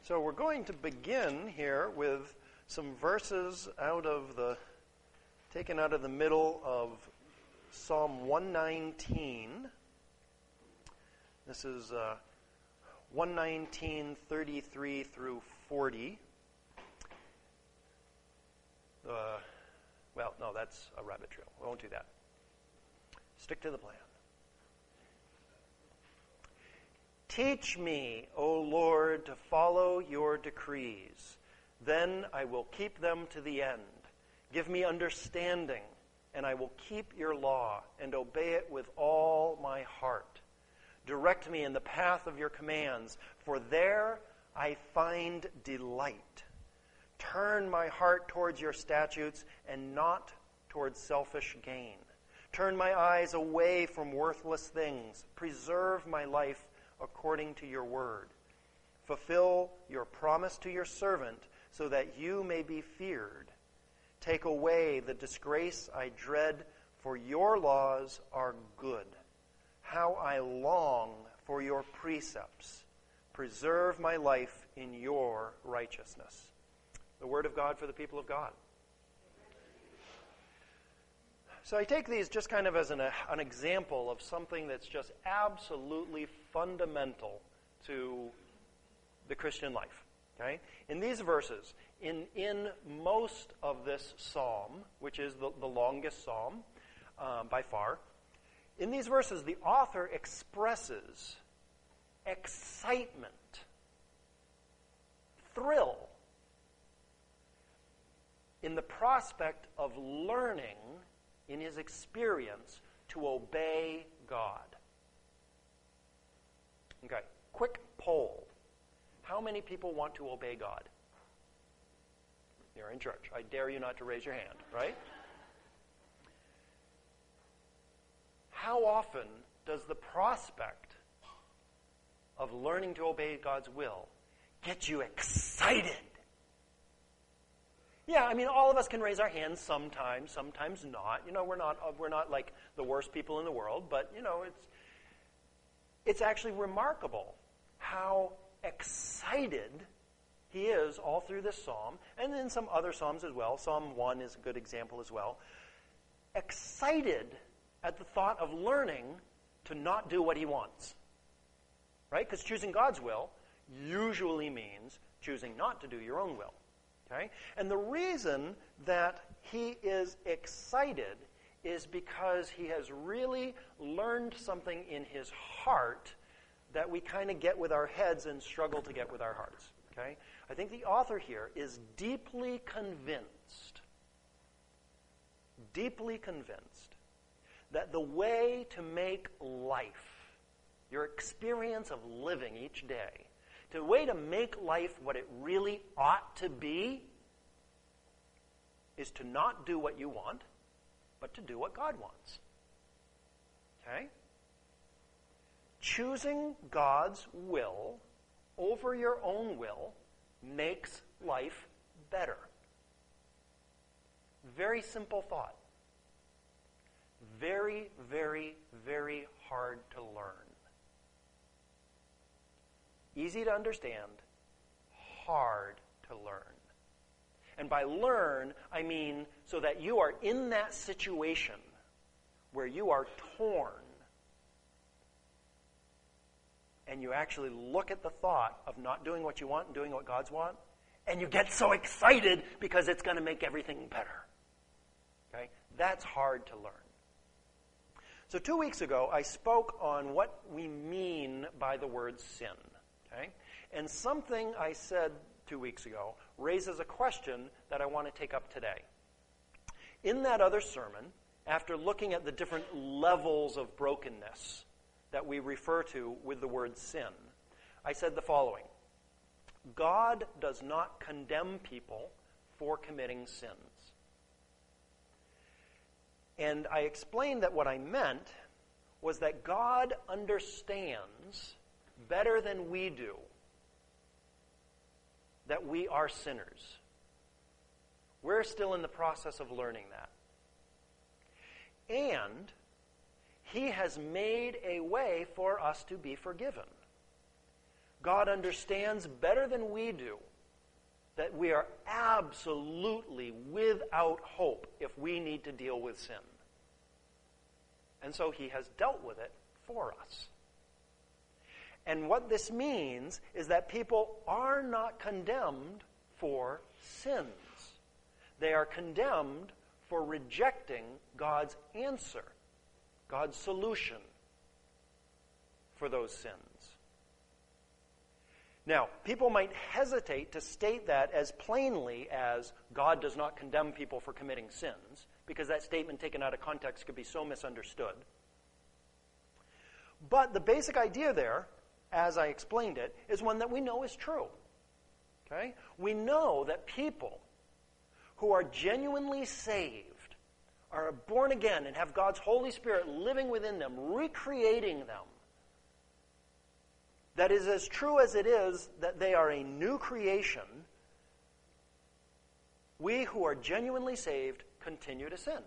So we're going to begin here with some verses taken out of the middle of Psalm 119. This is 119, 33 through 40. Well, no, that's a rabbit trail. We won't do that. Stick to the plan. Teach me, O Lord, to follow your decrees. Then I will keep them to the end. Give me understanding, and I will keep your law and obey it with all my heart. Direct me in the path of your commands, for there I find delight. Turn my heart towards your statutes and not towards selfish gain. Turn my eyes away from worthless things. Preserve my life according to your word. Fulfill your promise to your servant so that you may be feared. Take away the disgrace I dread, for your laws are good. How I long for your precepts. Preserve my life in your righteousness. The word of God for the people of God. So I take these just kind of as an example of something that's just absolutely fundamental to the Christian life. Okay? In these verses, in most of this psalm, which is the longest psalm by far, in these verses the author expresses excitement, thrill, in the prospect of learning in his experience to obey God. Okay, quick poll. How many people want to obey God? You're in church. I dare you not to raise your hand, right? How often does the prospect of learning to obey God's will get you excited? Yeah, I mean, all of us can raise our hands sometimes not. You know, we're not like the worst people in the world, but you know, it's actually remarkable how excited he is all through this psalm, and in some other psalms as well. Psalm 1 is a good example as well. Excited at the thought of learning to not do what he wants. Right? Because choosing God's will usually means choosing not to do your own will. Okay? And the reason that he is excited is because he has really learned something in his heart that we kind of get with our heads and struggle to get with our hearts. Okay? I think the author here is deeply convinced that the way to make life, your experience of living each day, the way to make life what it really ought to be is to not do what you want, but to do what God wants. Okay? Choosing God's will over your own will makes life better. Very simple thought. Very, very, very hard to learn. Easy to understand, hard to learn. And by learn, I mean so that you are in that situation where you are torn, and you actually look at the thought of not doing what you want and doing what God's want, and you get so excited because it's going to make everything better. Okay? That's hard to learn. So 2 weeks ago, I spoke on what we mean by the word sin. Okay? And something I said 2 weeks ago raises a question that I want to take up today. In that other sermon, after looking at the different levels of brokenness that we refer to with the word sin, I said the following: God does not condemn people for committing sins. And I explained that what I meant was that God understands better than we do that we are sinners. We're still in the process of learning that. And he has made a way for us to be forgiven. God understands better than we do that we are absolutely without hope if we need to deal with sin. And so he has dealt with it for us. And what this means is that people are not condemned for sins. They are condemned for rejecting God's answer, God's solution for those sins. Now, people might hesitate to state that as plainly as God does not condemn people for committing sins, because that statement taken out of context could be so misunderstood. But the basic idea there, as I explained it, is one that we know is true. Okay? We know that people who are genuinely saved, are born again and have God's Holy Spirit living within them, recreating them, that is as true as it is that they are a new creation. We who are genuinely saved continue to sin.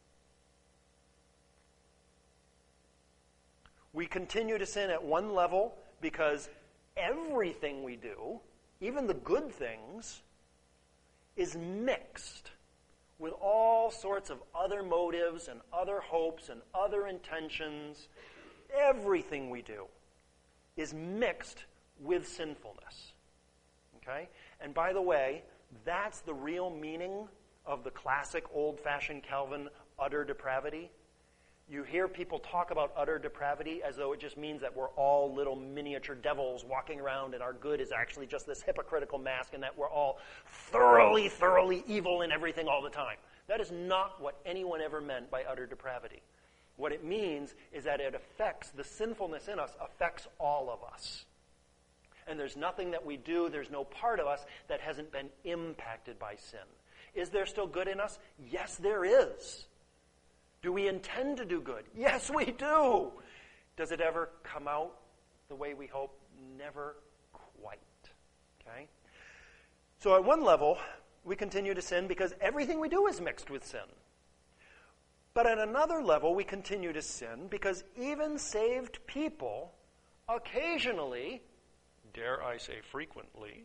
We continue to sin at one level because everything we do, even the good things, is mixed with all sorts of other motives and other hopes and other intentions. Everything we do is mixed with sinfulness. Okay? And by the way, that's the real meaning of the classic old-fashioned Calvin utter depravity. You hear people talk about utter depravity as though it just means that we're all little miniature devils walking around and our good is actually just this hypocritical mask and that we're all thoroughly, thoroughly evil in everything all the time. That is not what anyone ever meant by utter depravity. What it means is that it affects, the sinfulness in us affects all of us. And there's nothing that we do, there's no part of us that hasn't been impacted by sin. Is there still good in us? Yes, there is. Do we intend to do good? Yes, we do. Does it ever come out the way we hope? Never quite. Okay? So at one level, we continue to sin because everything we do is mixed with sin. But at another level, we continue to sin because even saved people occasionally, dare I say frequently,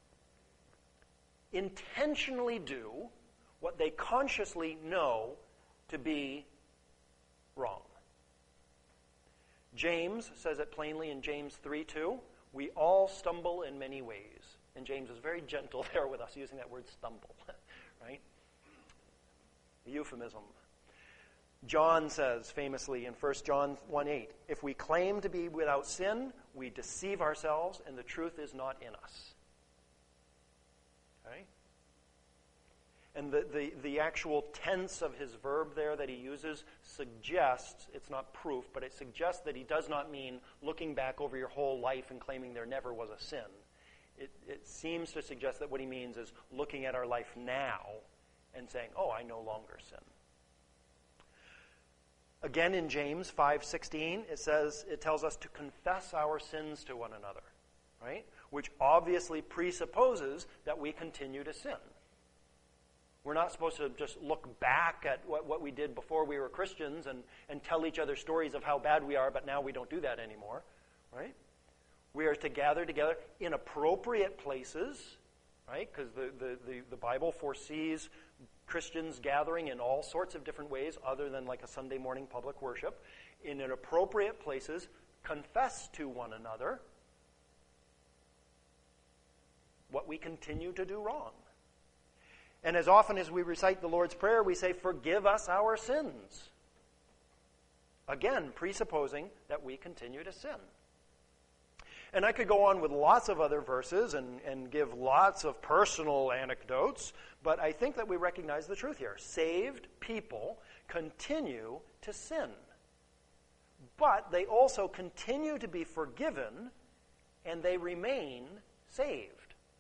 intentionally do what they consciously know to be wrong. James says it plainly in James 3:2. We all stumble in many ways. And James is very gentle there with us using that word stumble. Right? A euphemism. John says famously in 1 John 1:8, if we claim to be without sin, we deceive ourselves and the truth is not in us. Okay? And the actual tense of his verb there that he uses suggests, it's not proof, but it suggests that he does not mean looking back over your whole life and claiming there never was a sin. It seems to suggest that what he means is looking at our life now and saying, oh, I no longer sin. Again in James 5:16, it tells us to confess our sins to one another, right? Which obviously presupposes that we continue to sin. We're not supposed to just look back at what we did before we were Christians and tell each other stories of how bad we are, but now we don't do that anymore, right? We are to gather together in appropriate places, right? Because the Bible foresees Christians gathering in all sorts of different ways other than like a Sunday morning public worship. In appropriate places, confess to one another what we continue to do wrong. And as often as we recite the Lord's Prayer, we say, forgive us our sins. Again, presupposing that we continue to sin. And I could go on with lots of other verses and give lots of personal anecdotes, but I think that we recognize the truth here. Saved people continue to sin. But they also continue to be forgiven, and they remain saved.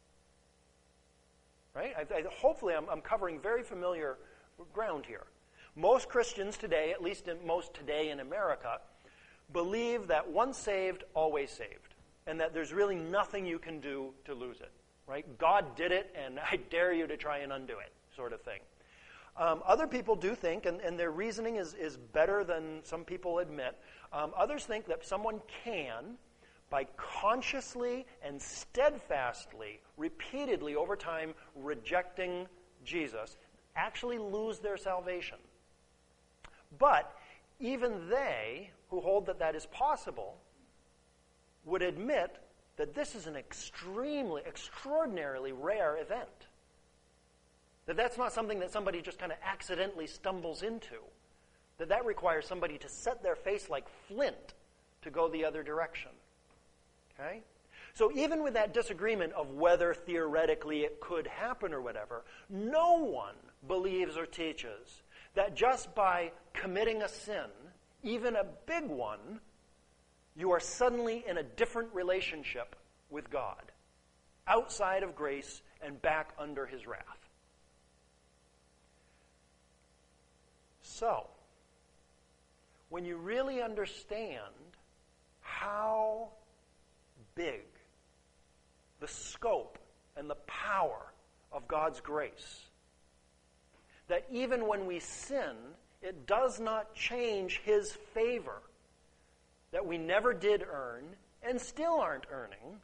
Right? Hopefully I'm covering very familiar ground here. Most Christians today, at least most today in America, believe that once saved, always saved. And that there's really nothing you can do to lose it. Right? God did it, and I dare you to try and undo it, sort of thing. Other people do think, and their reasoning is better than some people admit, others think that someone can, by consciously and steadfastly, repeatedly over time, rejecting Jesus, actually lose their salvation. But even they who hold that that is possible would admit that this is an extraordinarily rare event. That's not something that somebody just kind of accidentally stumbles into. That requires somebody to set their face like flint to go the other direction. Okay? So even with that disagreement of whether theoretically it could happen or whatever, no one believes or teaches that just by committing a sin, even a big one, you are suddenly in a different relationship with God, outside of grace and back under his wrath. So, when you really understand how big the scope and the power of God's grace, that even when we sin, it does not change his favor that we never did earn and still aren't earning.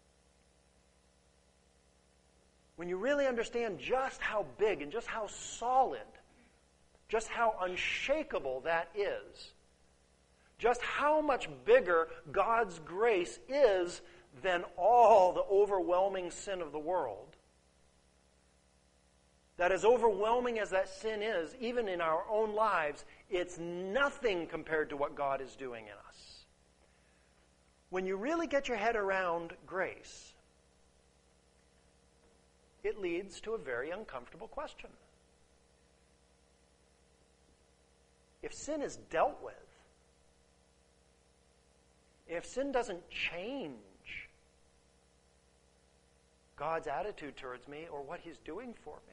When you really understand just how big and just how solid, just how unshakable that is, just how much bigger God's grace is than all the overwhelming sin of the world, that as overwhelming as that sin is, even in our own lives, it's nothing compared to what God is doing in us. When you really get your head around grace, it leads to a very uncomfortable question. If sin is dealt with, if sin doesn't change God's attitude towards me or what he's doing for me,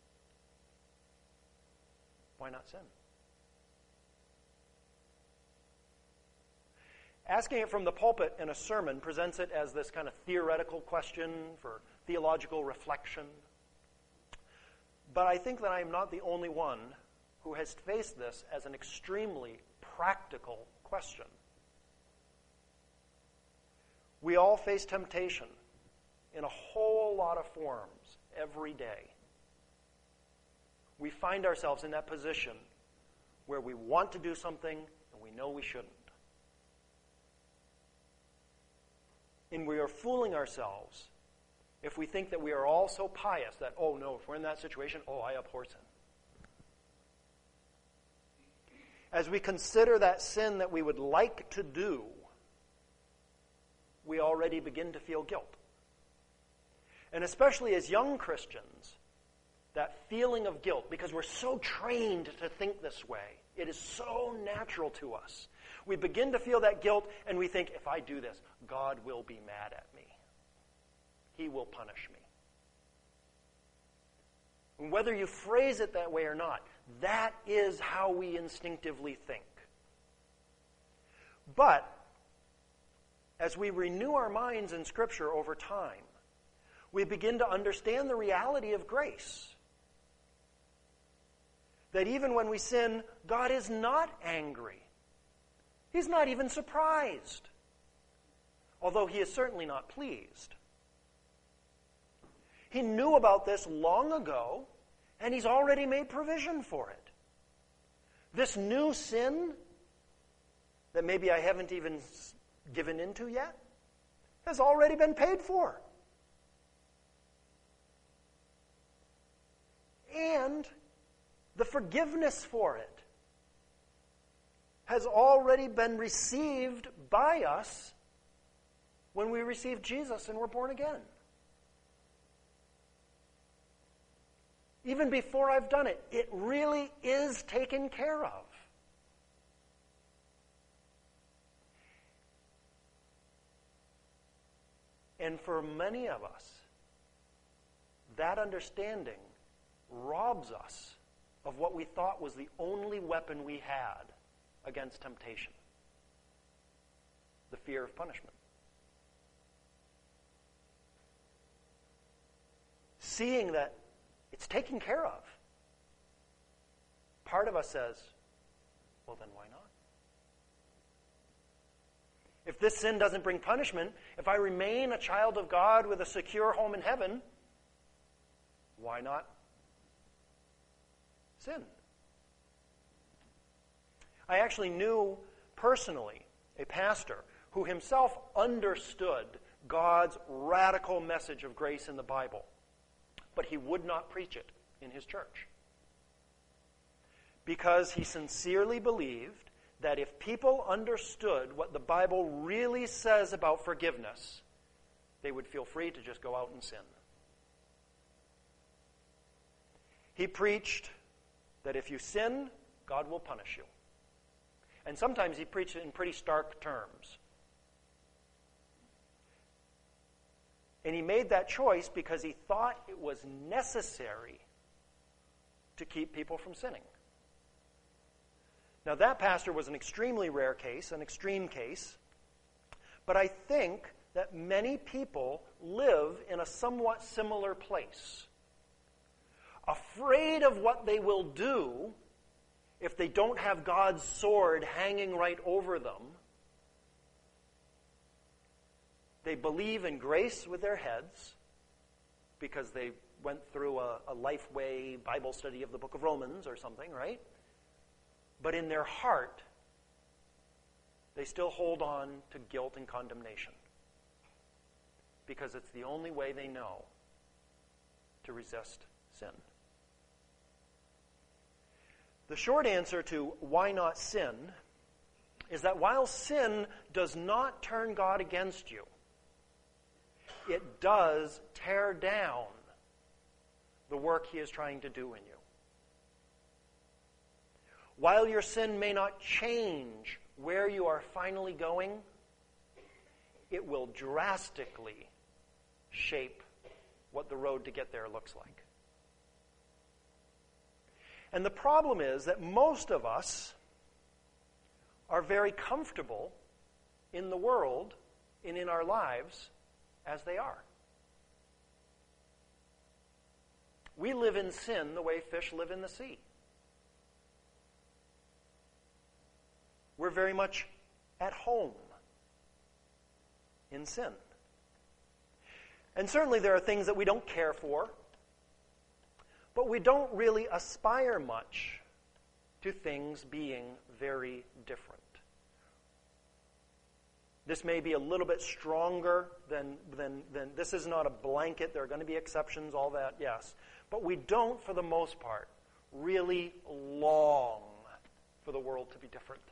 why not sin? Asking it from the pulpit in a sermon presents it as this kind of theoretical question for theological reflection. But I think that I am not the only one who has faced this as an extremely practical question. We all face temptation in a whole lot of forms every day. We find ourselves in that position where we want to do something and we know we shouldn't. And we are fooling ourselves if we think that we are all so pious that, oh no, if we're in that situation, oh, I abhor sin. As we consider that sin that we would like to do, we already begin to feel guilt. And especially as young Christians, that feeling of guilt, because we're so trained to think this way, it is so natural to us. We begin to feel that guilt and we think, if I do this, God will be mad at me. He will punish me. And whether you phrase it that way or not, that is how we instinctively think. But as we renew our minds in Scripture over time, we begin to understand the reality of grace. That even when we sin, God is not angry. He's not even surprised. Although he is certainly not pleased. He knew about this long ago, and he's already made provision for it. This new sin that maybe I haven't even given into yet has already been paid for. And the forgiveness for it has already been received by us when we receive Jesus and we're born again. Even before I've done it, it really is taken care of. And for many of us, that understanding robs us of what we thought was the only weapon we had against temptation: the fear of punishment. Seeing that it's taken care of, part of us says, well, then why not? If this sin doesn't bring punishment, if I remain a child of God with a secure home in heaven, why not sin? I actually knew personally a pastor who himself understood God's radical message of grace in the Bible, but he would not preach it in his church because he sincerely believed that if people understood what the Bible really says about forgiveness, they would feel free to just go out and sin. He preached that if you sin, God will punish you. And sometimes he preached it in pretty stark terms. And he made that choice because he thought it was necessary to keep people from sinning. Now, that pastor was an extremely rare case, an extreme case, but I think that many people live in a somewhat similar place. Afraid of what they will do if they don't have God's sword hanging right over them. They believe in grace with their heads because they went through a Lifeway Bible study of the book of Romans or something, right? But in their heart, they still hold on to guilt and condemnation because it's the only way they know to resist sin. The short answer to why not sin is that while sin does not turn God against you, it does tear down the work he is trying to do in you. While your sin may not change where you are finally going, it will drastically shape what the road to get there looks like. And the problem is that most of us are very comfortable in the world and in our lives as they are. We live in sin the way fish live in the sea. We're very much at home in sin. And certainly there are things that we don't care for, but we don't really aspire much to things being very different. This may be a little bit stronger than this is not a blanket. There are going to be exceptions, all that, yes. But we don't, for the most part, really long for the world to be different.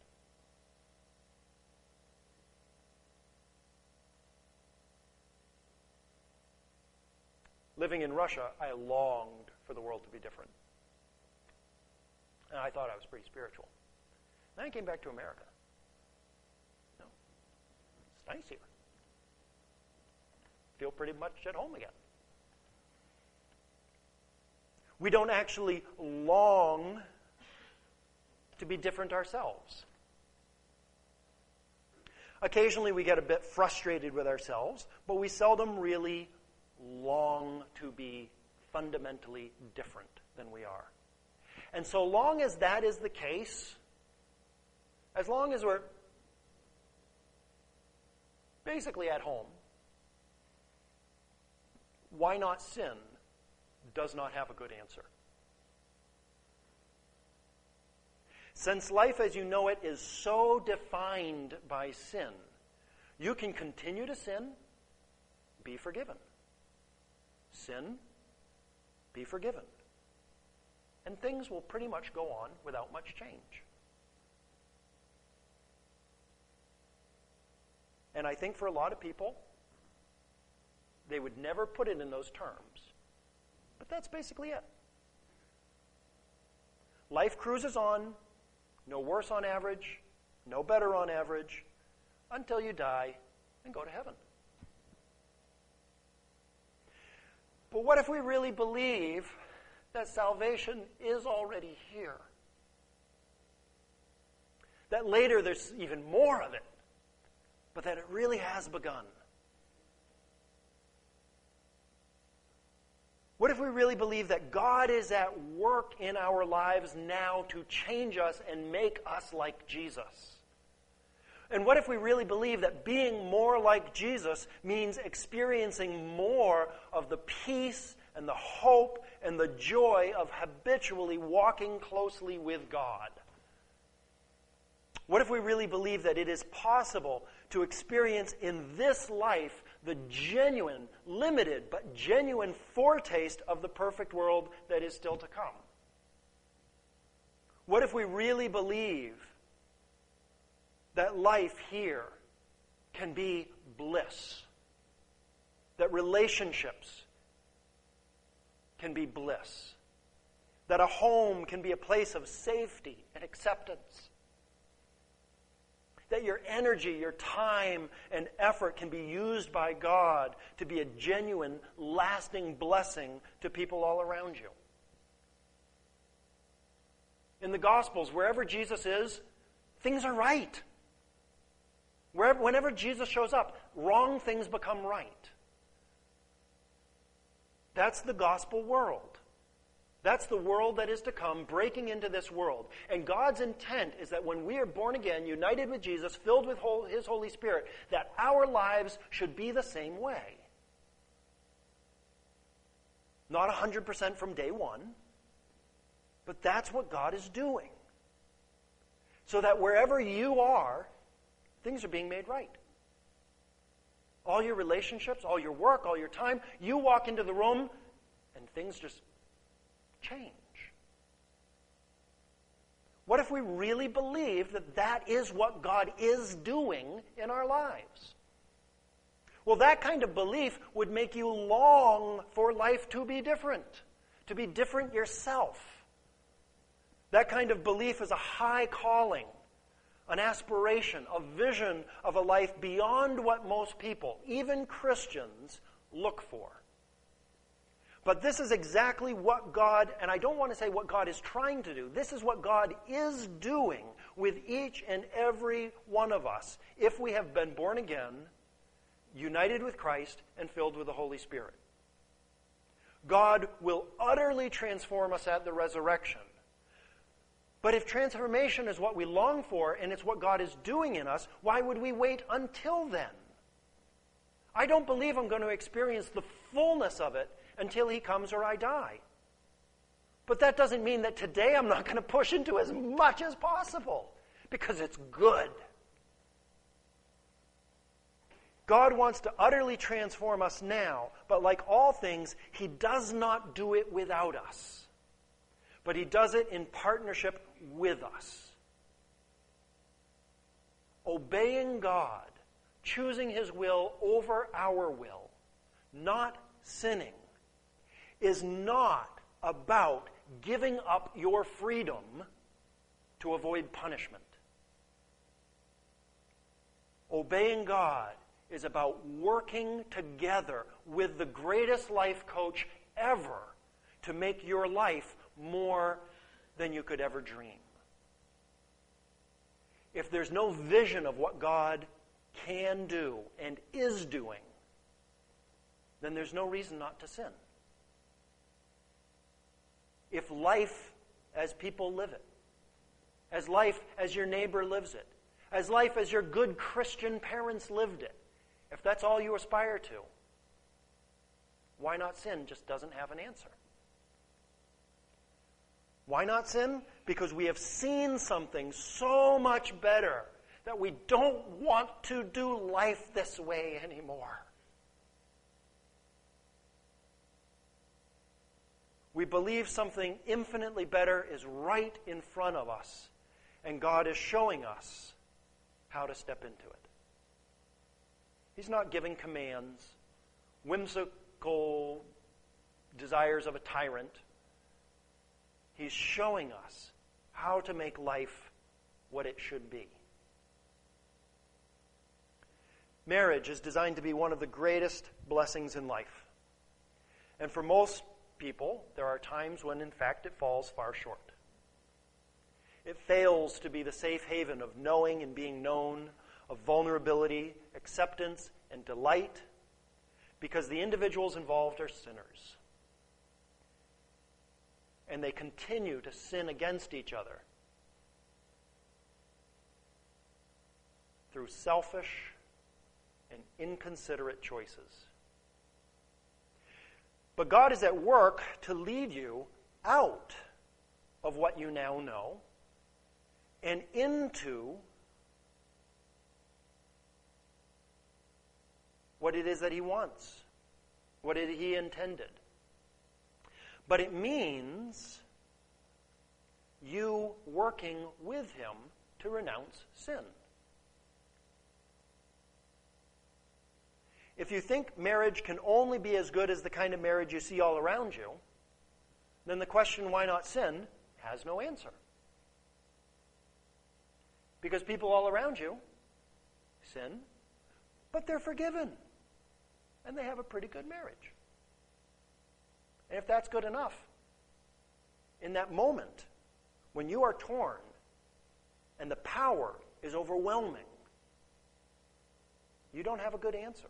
Living in Russia, I longed for the world to be different. And I thought I was pretty spiritual. Then I came back to America. No, it's nice here. Feel pretty much at home again. We don't actually long to be different ourselves. Occasionally we get a bit frustrated with ourselves, but we seldom really long to be fundamentally different than we are. And so long as that is the case, as long as we're basically at home, why not sin does not have a good answer. Since life as you know it is so defined by sin, you can continue to sin, be forgiven. Sin, be forgiven. And things will pretty much go on without much change. And I think for a lot of people, they would never put it in those terms. But that's basically it. Life cruises on, no worse on average, no better on average, until you die and go to heaven. But what if we really believe that salvation is already here? That later there's even more of it, but that it really has begun. What if we really believe that God is at work in our lives now to change us and make us like Jesus? And what if we really believe that being more like Jesus means experiencing more of the peace and the hope and the joy of habitually walking closely with God? What if we really believe that it is possible to experience in this life the genuine, limited, but genuine foretaste of the perfect world that is still to come? What if we really believe that life here can be bliss? That relationships can be bliss? That a home can be a place of safety and acceptance? That your energy, your time, and effort can be used by God to be a genuine, lasting blessing to people all around you? In the Gospels, wherever Jesus is, things are right. Whenever Jesus shows up, wrong things become right. That's the gospel world. That's the world that is to come, breaking into this world. And God's intent is that when we are born again, united with Jesus, filled with His Holy Spirit, that our lives should be the same way. Not 100% from day one, but that's what God is doing. So that wherever you are, things are being made right. All your relationships, all your work, all your time, you walk into the room and things just change. What if we really believe that that is what God is doing in our lives? Well, that kind of belief would make you long for life to be different yourself. That kind of belief is a high calling, an aspiration, a vision of a life beyond what most people, even Christians, look for. But this is exactly what God, and I don't want to say what God is trying to do, this is what God is doing with each and every one of us if we have been born again, united with Christ, and filled with the Holy Spirit. God will utterly transform us at the resurrection. But if transformation is what we long for and it's what God is doing in us, why would we wait until then? I don't believe I'm going to experience the fullness of it until He comes or I die. But that doesn't mean that today I'm not going to push into as much as possible, because it's good. God wants to utterly transform us now, but like all things, He does not do it without us. But He does it in partnership with us. Obeying God, choosing His will over our will, not sinning, is not about giving up your freedom to avoid punishment. Obeying God is about working together with the greatest life coach ever to make your life more than you could ever dream. If there's no vision of what God can do and is doing, then there's no reason not to sin. If life as people live it, as life as your neighbor lives it, as life as your good Christian parents lived it, if that's all you aspire to, why not sin just doesn't have an answer. Why not sin? Because we have seen something so much better that we don't want to do life this way anymore. We believe something infinitely better is right in front of us, and God is showing us how to step into it. He's not giving commands, whimsical desires of a tyrant. He's showing us how to make life what it should be. Marriage is designed to be one of the greatest blessings in life. And for most people, there are times when, in fact, it falls far short. It fails to be the safe haven of knowing and being known, of vulnerability, acceptance, and delight, because the individuals involved are sinners. And they continue to sin against each other. through selfish and inconsiderate choices. But God is at work to lead you out of what you now know and into what it is that He wants, what He intended. But it means you working with Him to renounce sin. If you think marriage can only be as good as the kind of marriage you see all around you, then the question, why not sin, has no answer. Because people all around you sin, but they're forgiven. And they have a pretty good marriage. And if that's good enough, in that moment, when you are torn and the power is overwhelming, you don't have a good answer.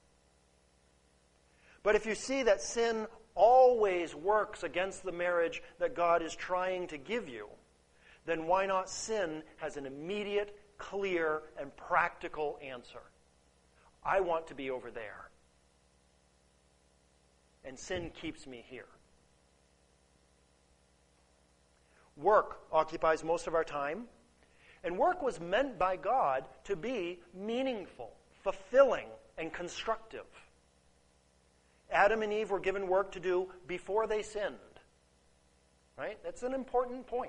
But if you see that sin always works against the marriage that God is trying to give you, then why not sin has an immediate, clear, and practical answer. I want to be over there. And sin keeps me here. Work occupies most of our time, and work was meant by God to be meaningful, fulfilling, and constructive. Adam and Eve were given work to do before they sinned. Right? That's an important point.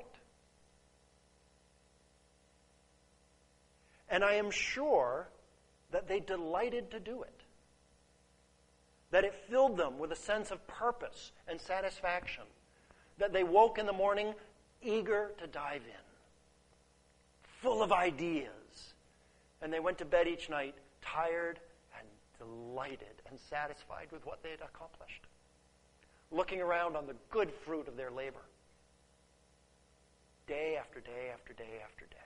And I am sure that they delighted to do it. That it filled them with a sense of purpose and satisfaction. That they woke in the morning eager to dive in, full of ideas. And they went to bed each night tired and delighted and satisfied with what they had accomplished, looking around on the good fruit of their labor, day after day after day after day.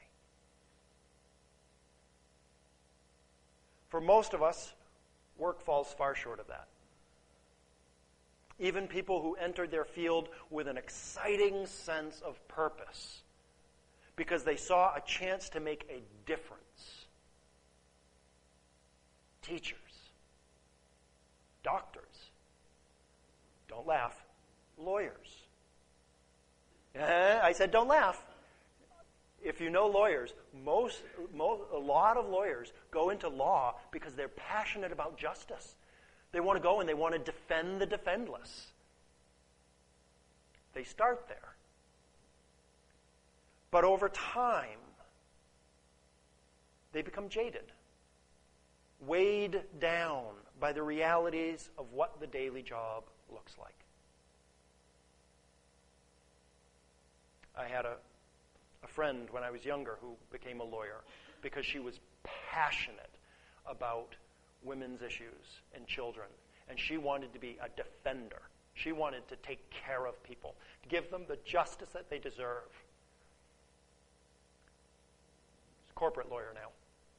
For most of us, work falls far short of that. Even people who entered their field with an exciting sense of purpose because they saw a chance to make a difference. Teachers, doctors, don't laugh, lawyers. I said don't laugh. If you know lawyers, a lot of lawyers go into law because they're passionate about justice. They want to go and they want to defend the defendless. They start there. But over time, they become jaded, weighed down by the realities of what the daily job looks like. I had a friend when I was younger who became a lawyer because she was passionate about women's issues and children. And she wanted to be a defender. She wanted to take care of people, to give them the justice that they deserve. She's a corporate lawyer now.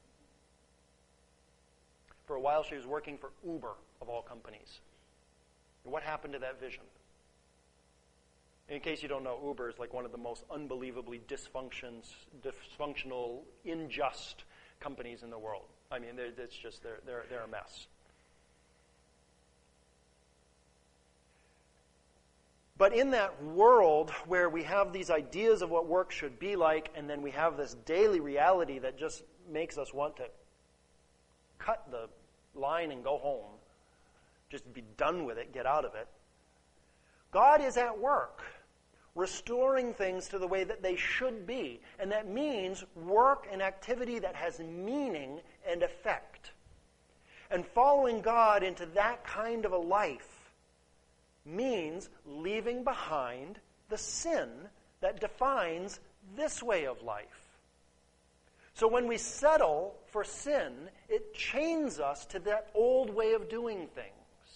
For a while she was working for Uber, of all companies. And what happened to that vision? In case you don't know, Uber is like one of the most unbelievably dysfunctional, unjust companies in the world. I mean, it's just they're a mess. But in that world where we have these ideas of what work should be like, and then we have this daily reality that just makes us want to cut the line and go home, just be done with it, get out of it, God is at work, restoring things to the way that they should be. And that means work and activity that has meaning and effect. And following God into that kind of a life means leaving behind the sin that defines this way of life. So when we settle for sin, it chains us to that old way of doing things.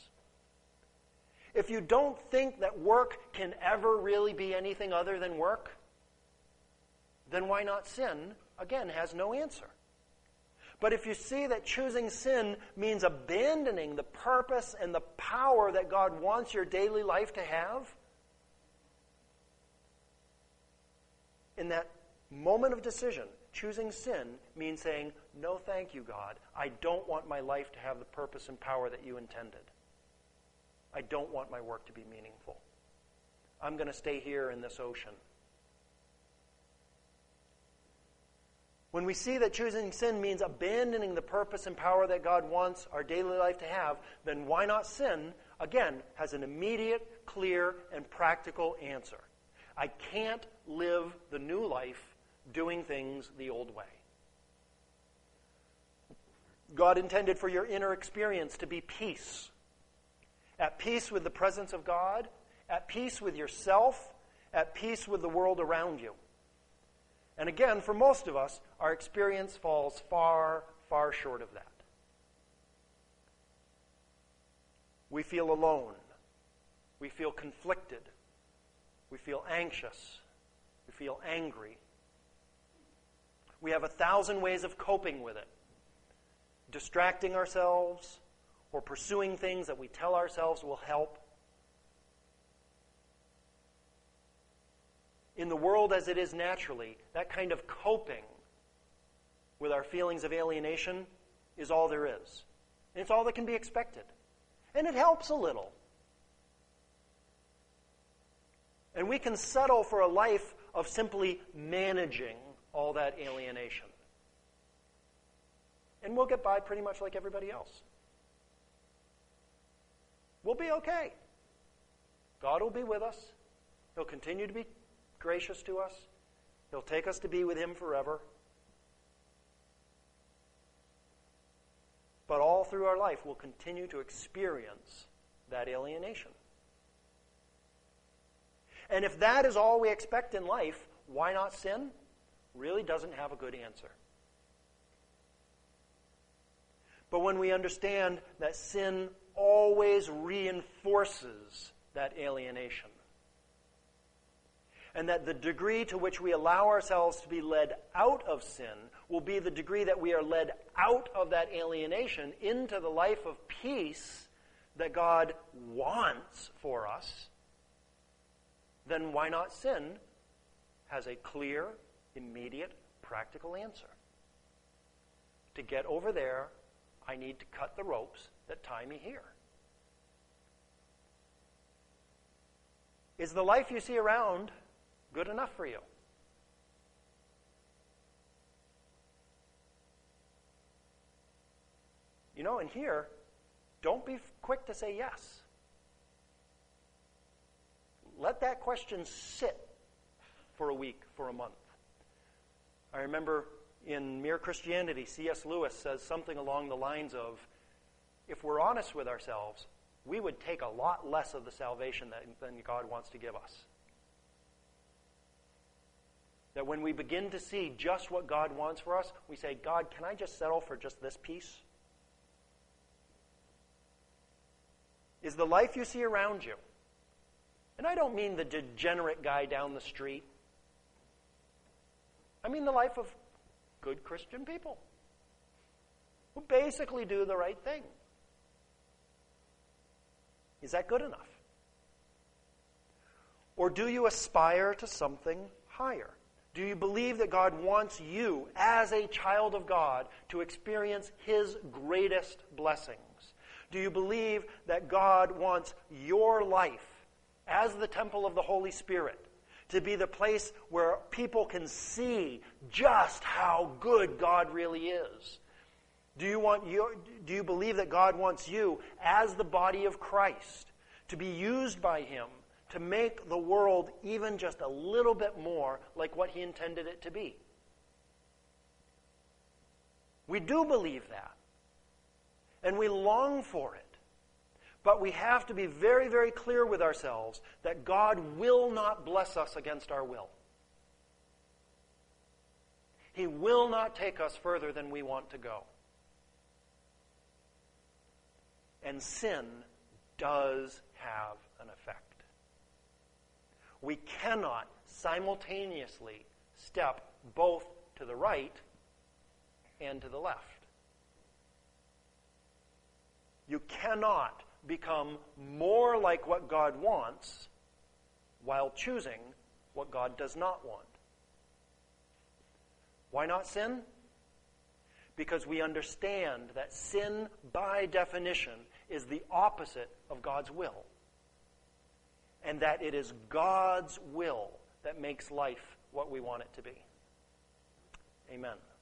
If you don't think that work can ever really be anything other than work, then why not sin? Again, has no answer. But if you see that choosing sin means abandoning the purpose and the power that God wants your daily life to have, in that moment of decision, choosing sin means saying, no thank you, God. I don't want my life to have the purpose and power that you intended. I don't want my work to be meaningful. I'm going to stay here in this ocean. When we see that choosing sin means abandoning the purpose and power that God wants our daily life to have, then why not sin, again, has an immediate, clear, and practical answer. I can't live the new life doing things the old way. God intended for your inner experience to be peace. At peace with the presence of God, at peace with yourself, at peace with the world around you. And again, for most of us, our experience falls far, far short of that. We feel alone. We feel conflicted. We feel anxious. We feel angry. We have 1,000 ways of coping with it. Distracting ourselves or pursuing things that we tell ourselves will help. In the world as it is naturally, that kind of coping with our feelings of alienation is all there is. And it's all that can be expected. And it helps a little. And we can settle for a life of simply managing all that alienation. And we'll get by pretty much like everybody else. We'll be okay. God will be with us. He'll continue to be gracious to us. He'll take us to be with Him forever. But all through our life, we'll continue to experience that alienation. And if that is all we expect in life, why not sin? Really doesn't have a good answer. But when we understand that sin always reinforces that alienation, and that the degree to which we allow ourselves to be led out of sin will be the degree that we are led out of that alienation into the life of peace that God wants for us, then why not sin has a clear, immediate, practical answer. To get over there, I need to cut the ropes that tie me here. Is the life you see around good enough for you? You know, in here, don't be quick to say yes. Let that question sit for a week, for a month. I remember in Mere Christianity, C.S. Lewis says something along the lines of, if we're honest with ourselves, we would take a lot less of the salvation than God wants to give us. That when we begin to see just what God wants for us, we say, God, can I just settle for just this piece? Is the life you see around you, and I don't mean the degenerate guy down the street, I mean the life of good Christian people who basically do the right thing. Is that good enough? Or do you aspire to something higher? Do you believe that God wants you, as a child of God, to experience His greatest blessings? Do you believe that God wants your life, as the temple of the Holy Spirit, to be the place where people can see just how good God really is? Do you believe that God wants you, as the body of Christ, to be used by Him to make the world even just a little bit more like what He intended it to be? We do believe that. And we long for it. But we have to be very, very clear with ourselves that God will not bless us against our will. He will not take us further than we want to go. And sin does have an effect. We cannot simultaneously step both to the right and to the left. You cannot become more like what God wants while choosing what God does not want. Why not sin? Because we understand that sin, by definition, is the opposite of God's will. And that it is God's will that makes life what we want it to be. Amen.